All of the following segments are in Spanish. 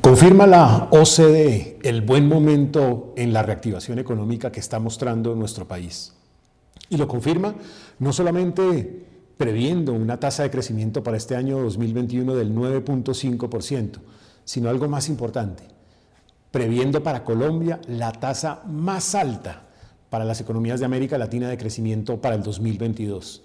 Confirma la OCDE el buen momento en la reactivación económica que está mostrando nuestro país. Y lo confirma no solamente previendo una tasa de crecimiento para este año 2021 del 9.5%, sino algo más importante, previendo para Colombia la tasa más alta para las economías de América Latina de crecimiento para el 2022,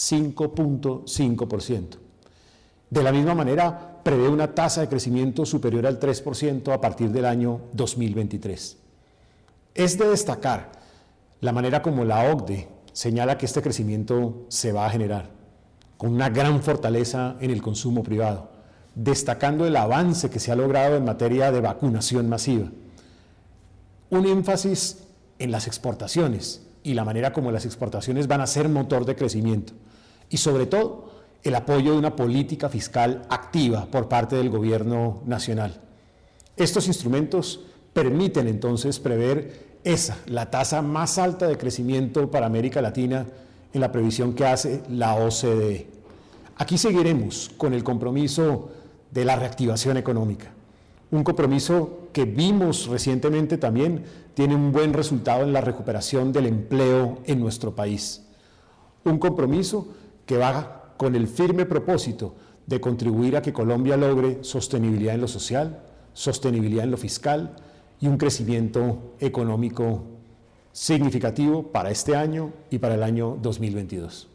5.5%. De la misma manera, prevé una tasa de crecimiento superior al 3% a partir del año 2023. Es de destacar la manera como la OCDE señala que este crecimiento se va a generar, con una gran fortaleza en el consumo privado, destacando el avance que se ha logrado en materia de vacunación masiva. Un énfasis en las exportaciones y la manera como las exportaciones van a ser motor de crecimiento. Y sobre todo, el apoyo de una política fiscal activa por parte del gobierno nacional. Estos instrumentos permiten entonces prever la tasa más alta de crecimiento para América Latina en la previsión que hace la OCDE. Aquí seguiremos con el compromiso de la reactivación económica, un compromiso que vimos recientemente también tiene un buen resultado en la recuperación del empleo en nuestro país. Un compromiso que va con el firme propósito de contribuir a que Colombia logre sostenibilidad en lo social, sostenibilidad en lo fiscal y un crecimiento económico significativo para este año y para el año 2022.